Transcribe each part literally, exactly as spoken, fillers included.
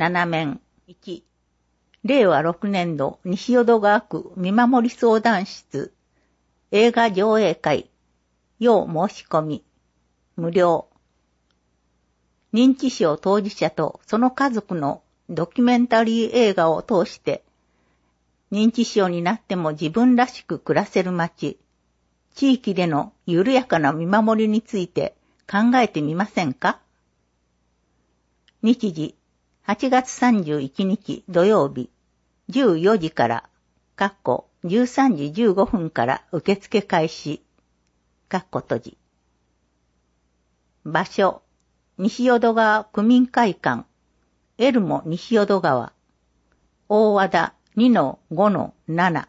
なな面。いち、れいわろくねんど西淀川区見守り相談室映画上映会要申し込み無料。認知症当事者とその家族のドキュメンタリー映画を通して認知症になっても自分らしく暮らせる街、地域での緩やかな見守りについて考えてみませんか？日時はちがつさんじゅういちにち土曜日じゅうよじから、かっこじゅうさんじじゅうごふんから受付開始、かっこ閉じ。場所、西淀川区民会館、エルモ西淀川、大和田 にのごのなな。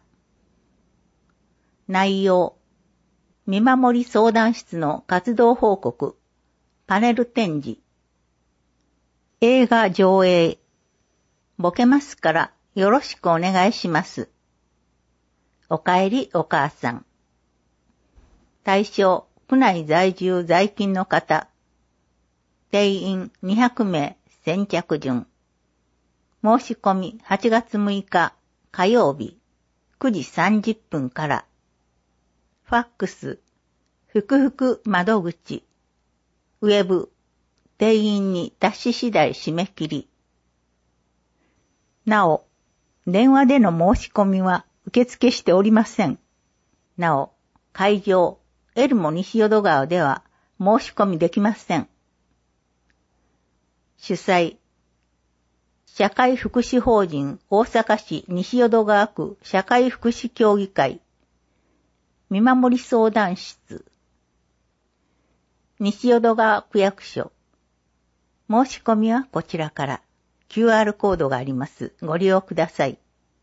内容、見守り相談室の活動報告、パネル展示。映画上映。ボケますからよろしくお願いします。おかえりお母さん。対象、区内在住在勤の方。定員にひゃくめい先着順。申し込みはちがつむいか火曜日くじさんじゅっぷんから。ファックス、ふくふく窓口。ウェブ、定員に達し次第締め切り。なお、電話での申し込みは受付しておりません。なお、会場、エルモ西淀川では申し込みできません。主催、社会福祉法人大阪市西淀川区社会福祉協議会、見守り相談室、西淀川区役所。申し込みはこちらから。キューアール コードがあります。ご利用ください。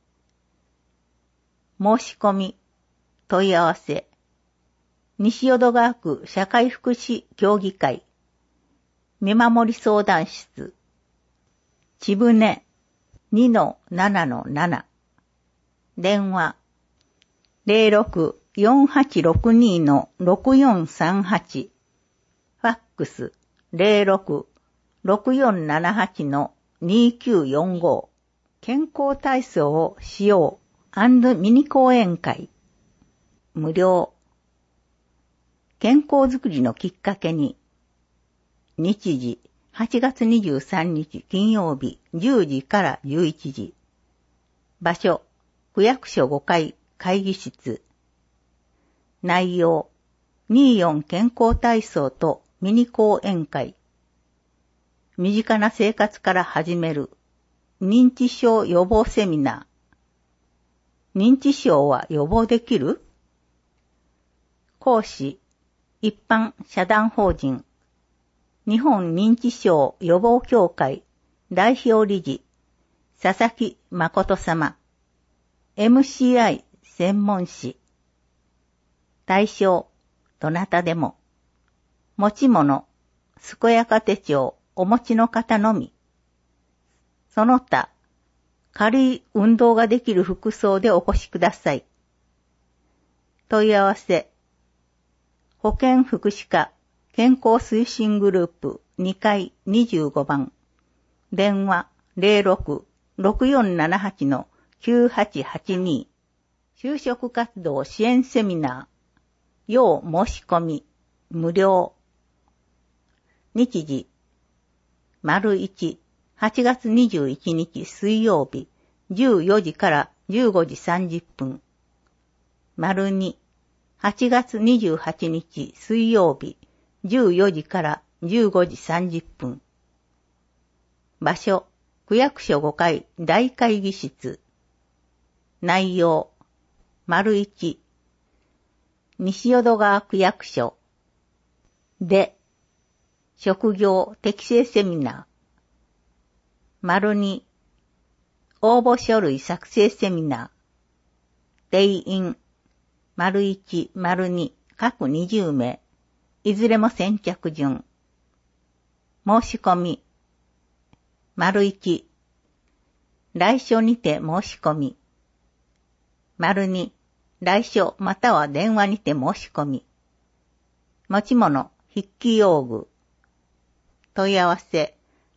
申し込み、問い合わせ、西淀川区社会福祉協議会、見守り相談室、ちぶね にのななのなな、電話 ゼロろく よんはちろくに ろくよんさんはち、ファックス ゼロろく ろくよんななはち にきゅうよんご、健康体操をしよう&ミニ講演会、無料。健康づくりのきっかけに、日時はちがつにじゅうさんにち金曜日じゅうじからじゅういちじ。場所、区役所ごかい会議室。内容、にじゅうよん健康体操とミニ講演会。身近な生活から始める認知症予防セミナー。認知症は予防できる？講師、一般社団法人日本認知症予防協会代表理事佐々木誠様。エムシーアイ 専門誌。対象、どなたでも。持ち物、健やか手帳お持ちの方のみ。その他、軽い運動ができる服装でお越しください。問い合わせ、保健福祉課健康推進グループにかいにじゅうごばん。電話 ゼロろく ろくよんななはち きゅうはちはちに。就職活動支援セミナー。要申し込み、無料。日時、丸いち、はちがつにじゅういちにち水曜日、じゅうよじからじゅうごじさんじゅっぷん。丸に、はちがつにじゅうはちにち水曜日、じゅうよじからじゅうごじさんじゅっぷん。場所、区役所ごかい大会議室。内容、丸いち、西淀川区役所。で、職業適正セミナー。丸に、応募書類作成セミナー。定員、丸いち、丸に、各にじゅうめい。いずれも先着順。申し込み。丸いち、来所にて申し込み。丸に、来所または電話にて申し込み。持ち物、筆記用具。問い合わせ、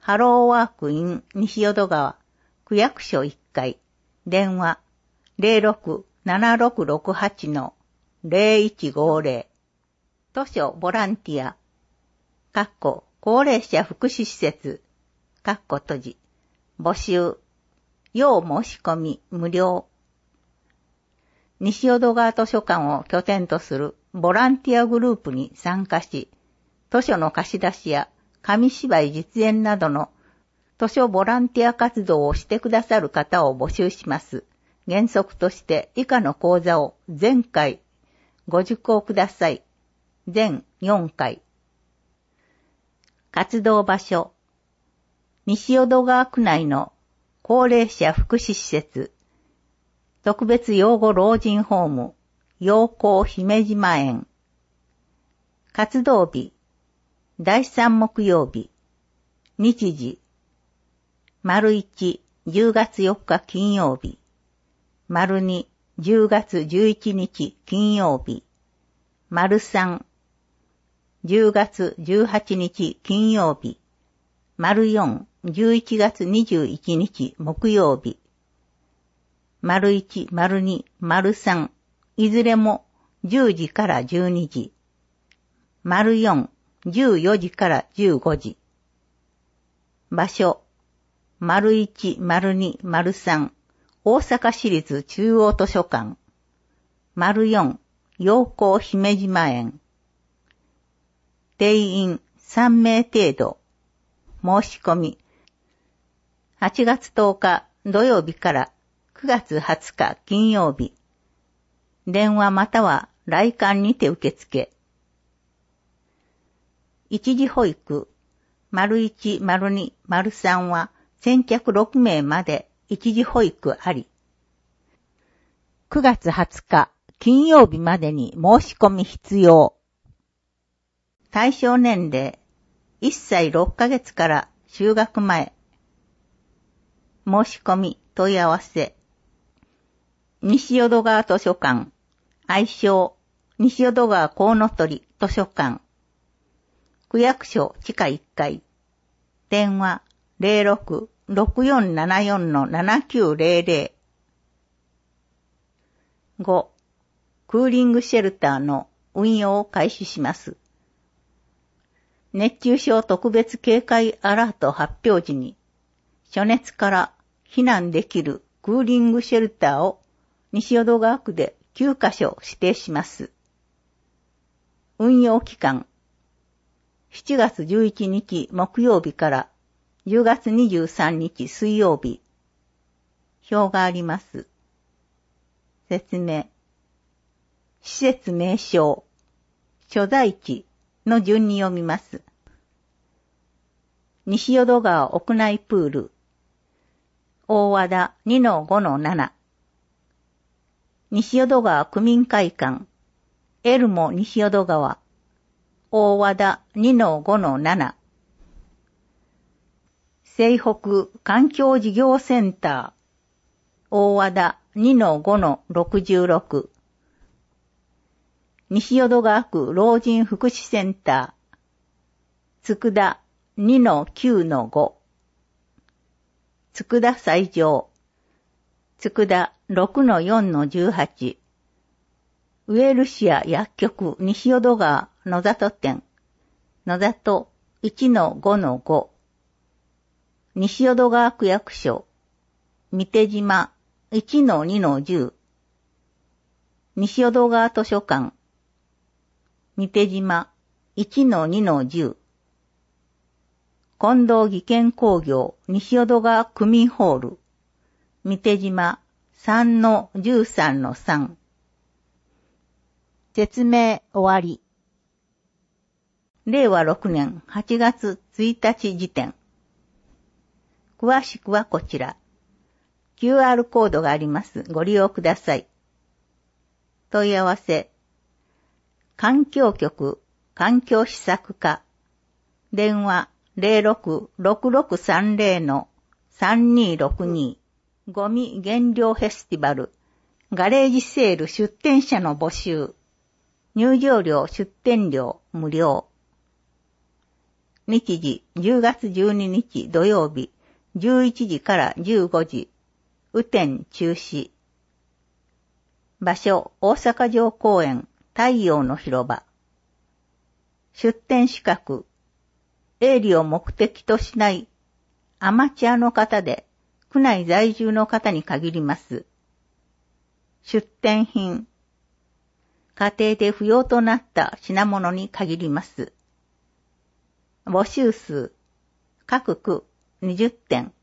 ハローワークイン西淀川区役所いっかい、電話 ゼロろく ななろくろくはち のゼロいちごゼロ、図書ボランティア、かっこ高齢者福祉施設、かっこ閉じ、募集、要申し込み無料。西淀川図書館を拠点とするボランティアグループに参加し、図書の貸し出しや紙芝居実演などの図書ボランティア活動をしてくださる方を募集します。原則として以下の講座を全回ご受講ください。全よんかい。活動場所。西淀川区内の高齢者福祉施設、特別養護老人ホーム、陽光姫島園。活動日。だいさん木曜日。日時。丸いち、じゅうがつよっか金曜日。丸に、じゅうがつじゅういちにち金曜日。丸さん、じゅうがつじゅうはちにち金曜日。丸よん、じゅういちがつにじゅういちにち木曜日。丸いち、丸に、丸さん、いずれもじゅうじからじゅうにじ。丸よん、じゅうよじからじゅうごじ。場所、丸いち、丸に、丸さん、大阪市立中央図書館。丸よん、陽光姫島園。定員さんめい程度。申し込み。はちがつとおか土曜日からくがつはつか金曜日。電話または来館にて受付。一時保育、丸いち、丸に、丸さんは先着ろくめいまで一時保育あり。くがつはつか金曜日までに申し込み必要。対象年齢いっさいろっかげつから就学前。申し込み問い合わせ。西淀川図書館、愛称西淀川コウノトリ図書館。区役所地下いっかい。電話 ゼロろく ろくよんななよん ななきゅうゼロゼロ。ご. クーリングシェルターの運用を開始します。熱中症特別警戒アラート発表時に、暑熱から避難できるクーリングシェルターを西淀川区できゅうかしょ指定します。運用期間、しちがつじゅういちにち木曜日からじゅうがつにじゅうさんにち水曜日。表があります。説明。施設名称、所在地の順に読みます。西淀川屋内プール、大和田 にのごのなな。西淀川区民会館、エルモ西淀川、大和田 にのごのなな。西北環境事業センター、大和田 にのごのろくじゅうろく。西淀川区老人福祉センター、佃 にのきゅうのご。佃西条、佃 ろくのよんのじゅうはち。ウエルシア薬局西淀川野里店、野里 いちのごのご。西淀川区役所、三手島 いちのにのじゅう。西淀川図書館、三手島 いちのにのじゅう。近藤技研工業西淀川区民ホール、三手島 さんのじゅうさんのさん。説明終わり。れいわろくねんはちがつついたち時点。詳しくはこちら。キューアール コードがあります。ご利用ください。問い合わせ。環境局環境施策課。電話 ゼロろく ろくろくさんゼロ のさんにろくに。ゴミ減量フェスティバル。ガレージセール出店者の募集。入場料出店料無料。 日時じゅうがつじゅうににち土曜日じゅういちじからじゅうごじ、雨天中止。場所、大阪城公園太陽の広場。出展資格、営利を目的としないアマチュアの方で、区内在住の方に限ります。出展品、家庭で不要となった品物に限ります。募集数、各区にじゅってん。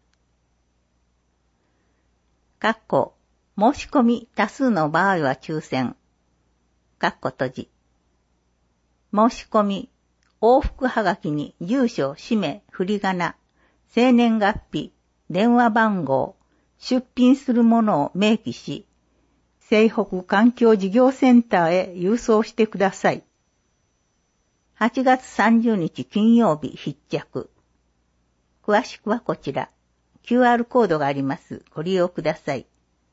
括弧、申し込み多数の場合は抽選。括弧閉じ。申し込み、往復はがきに住所、氏名、振り仮名、生年月日、電話番号、出品するものを明記し、西北環境事業センターへ郵送してください。はちがつさんじゅうにち金曜日必着。詳しくはこちら。キューアール コードがあります。ご利用ください。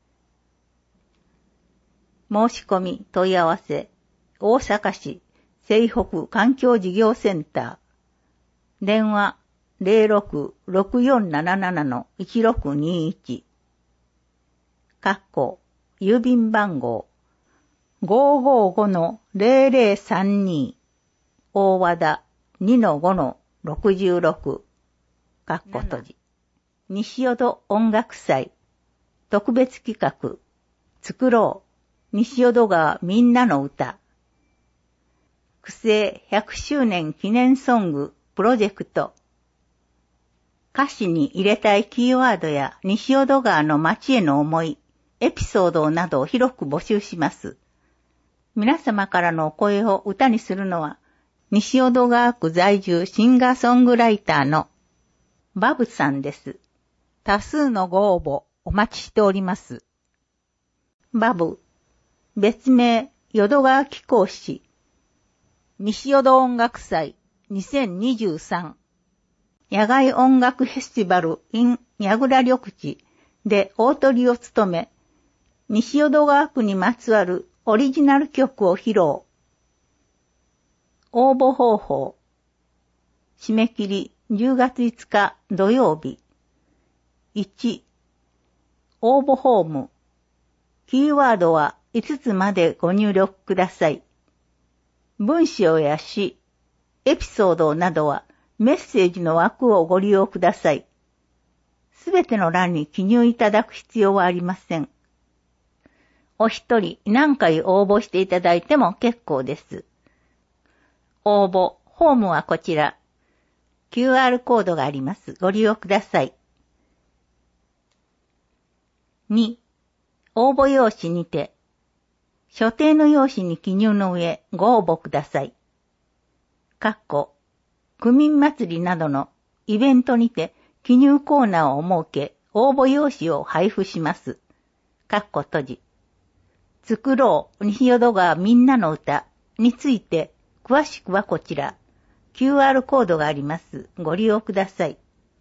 申し込み、問い合わせ、大阪市西北環境事業センター。電話 ゼロろく ろくよんななな のいちろくにいち。括弧、郵便番号 ごーごーごのゼロゼロさんに。大和田 にのごのろくじゅうろく。括弧閉じ。西淀音楽祭。特別企画。作ろう。西淀川みんなの歌。区政ひゃくしゅうねん記念ソングプロジェクト。歌詞に入れたいキーワードや西淀川の街への思い、エピソードなどを広く募集します。皆様からのお声を歌にするのは、西淀川区在住シンガーソングライターのバブさんです。多数のご応募お待ちしております。バブ、別名淀川貴公子、西淀音楽祭にせんにじゅうさん野外音楽フェスティバル in 矢倉緑地で大トリを務め、西淀川区にまつわるオリジナル曲を披露。応募方法。締め切りじゅうがついつか土曜日。いち. 応募フォーム。キーワードはいつつまでご入力ください。文章や詩、エピソードなどはメッセージの枠をご利用ください。すべての欄に記入いただく必要はありません。お一人何回応募していただいても結構です。応募、フォームはこちら。キューアール コードがあります。ご利用ください。に. 応募用紙にて、所定の用紙に記入の上ご応募ください。括弧、区民祭りなどのイベントにて記入コーナーを設け、応募用紙を配布します。括弧閉じ。作ろう西淀川みんなの歌について、詳しくはこちら。キューアール コードがあります。ご利用ください。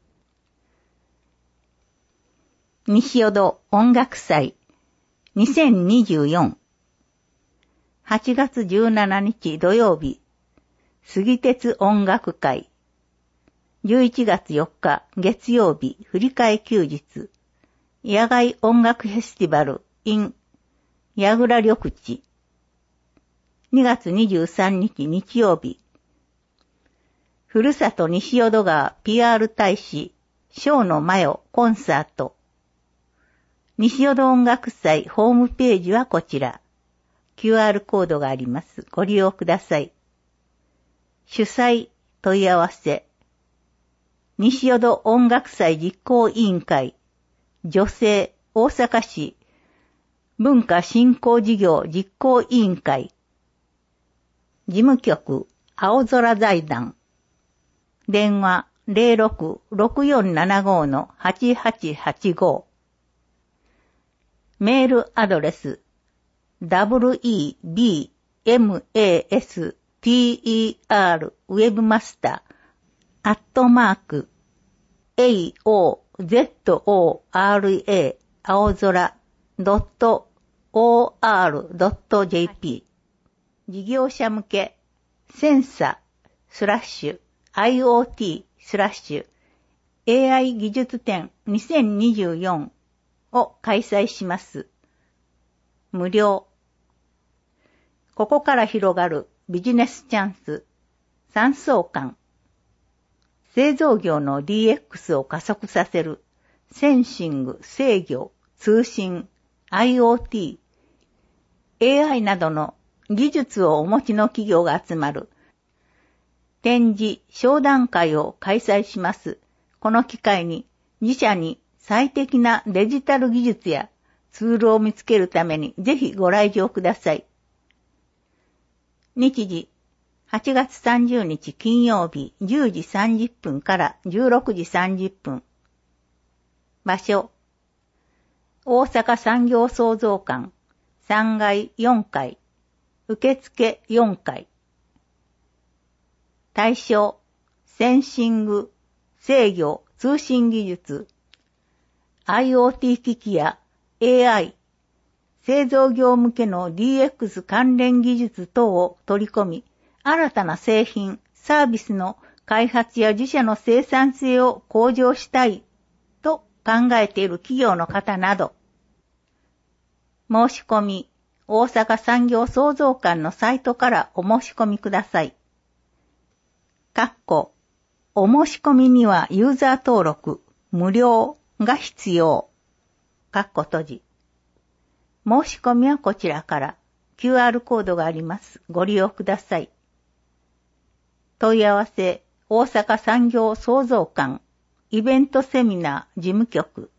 西淀音楽祭にせんにじゅうよんはちがつじゅうしちにち土曜日杉鉄音楽会じゅういちがつよっか月曜日振り替え休日野外音楽フェスティバル in 矢倉緑地にがつにじゅうさんにち日曜日ふるさと西淀川 ピーアール 大使小野真代コンサート西淀音楽祭ホームページはこちら。キューアール コードがあります。ご利用ください。主催問い合わせ。西淀音楽祭実行委員会。女性大阪市文化振興事業実行委員会。事務局青空財団。電話 ゼロろく ろくよんななご のはちはちはちご。メールアドレス ダブリューイービーエムエーエスティーイーアール ウェブマスターアットマーク エーオーゼットオーアールエー 青空 .or.jp 事業者向けセンサスラッシュアイオーティー スラッシュ エーアイ 技術展にせんにじゅうよんを開催します。無料。ここから広がるビジネスチャンス、産総館。製造業の ディーエックス を加速させるセンシング、制御、通信、アイオーティー、エーアイ などの技術をお持ちの企業が集まる展示、商談会を開催します。この機会に自社に最適なデジタル技術やツールを見つけるためにぜひご来場ください。日時、はちがつさんじゅうにち金曜日じゅうじさんじゅっぷんからじゅうろくじさんじゅっぷん。場所、大阪産業創造館さんがいよんかい、受付よんかい。対象、センシング、制御、通信技術、アイオーティー 機器や エーアイ、製造業向けの ディーエックス 関連技術等を取り込み、新たな製品、サービスの開発や自社の生産性を向上したいと考えている企業の方など、申し込み、大阪産業創造館のサイトからお申し込みください。かっこ、お申し込みにはユーザー登録、無料が必要。かっこ閉じ。申し込みはこちらから キューアール コードがあります。ご利用ください。問い合わせ、大阪産業創造館、イベントセミナー事務局。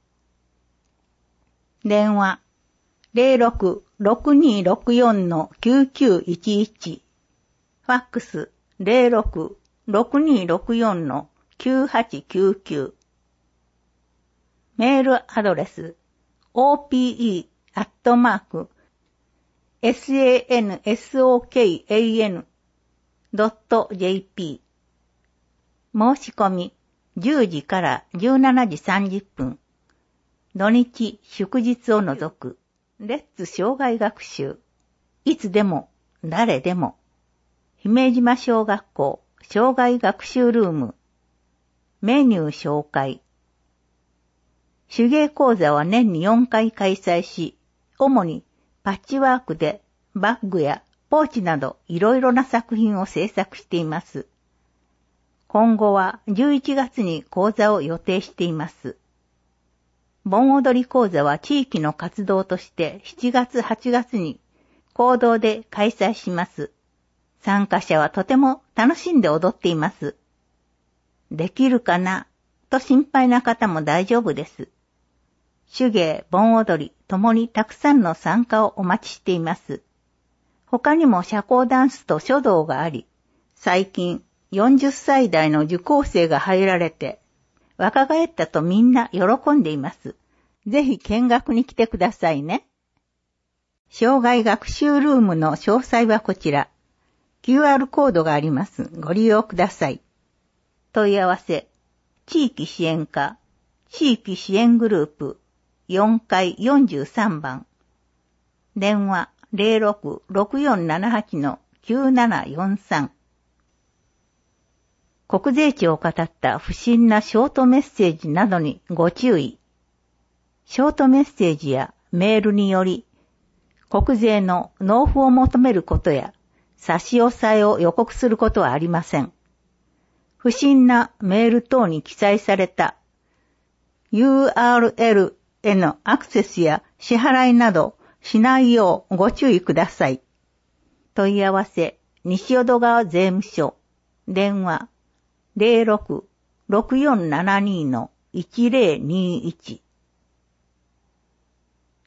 電話、ゼロろく ろくにーろくよん きゅうきゅういちいち。ファックス、ゼロろく ろくにーろくよん きゅうはちきゅうきゅう。メールアドレス、オーピーイー アットマーク、サンソーカン ドット ジェーピー。申し込み、じゅうじからじゅうしちじさんじゅっぷん。土日、祝日を除く。レッツ障害学習。いつでも、誰でも。姫島小学校、障害学習ルーム。メニュー紹介。手芸講座は年によんかい開催し、主にパッチワークでバッグやポーチなどいろいろな作品を制作しています。今後はじゅういちがつに講座を予定しています。盆踊り講座は地域の活動としてしちがつはちがつに公道で開催します。参加者はとても楽しんで踊っています。できるかなと心配な方も大丈夫です。手芸、盆踊りともにたくさんの参加をお待ちしています。他にも社交ダンスと書道があり、最近よんじゅっさい代の受講生が入られて、若返ったとみんな喜んでいます。ぜひ見学に来てくださいね。障害学習ルームの詳細はこちら。キューアール コードがあります。ご利用ください。問い合わせ、地域支援課、地域支援グループ、よんかいよんじゅうさんばん。電話、ゼロろく ろくよんななはち きゅうななよんさん。国税庁を語った不審なショートメッセージなどにご注意。ショートメッセージやメールにより、国税の納付を求めることや差し押さえを予告することはありません。不審なメール等に記載された ユーアールエル へのアクセスや支払いなどしないようご注意ください。問い合わせ、西淀川税務署、電話ゼロろく ろくよんななに いちゼロにいち。